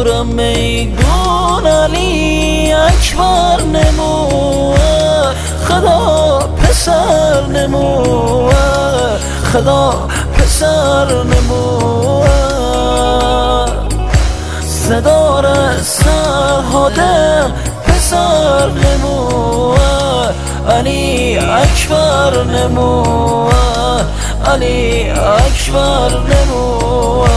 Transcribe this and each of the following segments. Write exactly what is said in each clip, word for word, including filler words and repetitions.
صبورم میدون علی اکبر نموه خدا پسر نموه خدا پسر نموه صدا سر هادم پسر نموه علی اکبر نموه علی اکبر نموه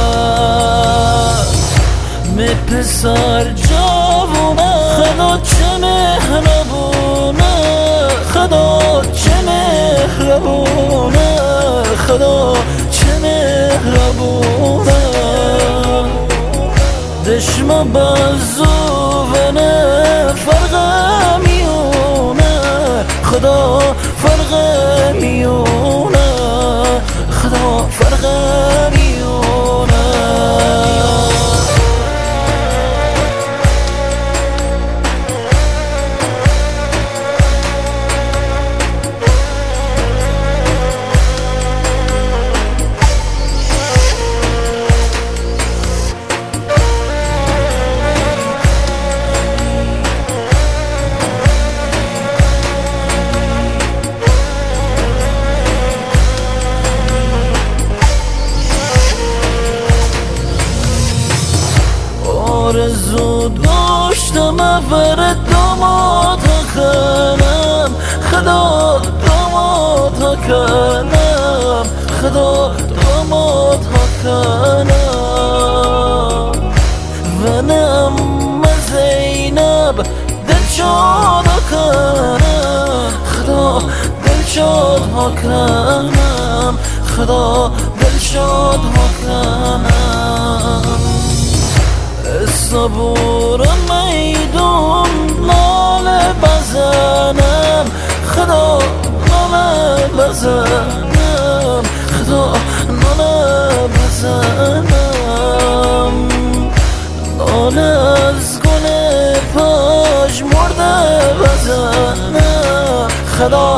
می پسر جوونه خدا چه مهربونه خدا چه مهربونه خدا چه مهربونه دشمن بازوونه فرق میونه خدا فرق میونه خدا فرق میونه آرزو داشتم اول داماد کنم خدا داماد کنم خدا داماد کنم و نم زینب دل شاد کنم خدا دل شاد کنم خدا دل شاد کنم صبور میدون لاله بزنم خدا لاله بزنم خدا لاله بزنم لاله از گل پاش مرده بزنم خدا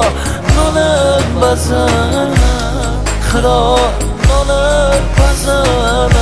لاله بزنم خدا لاله بزنم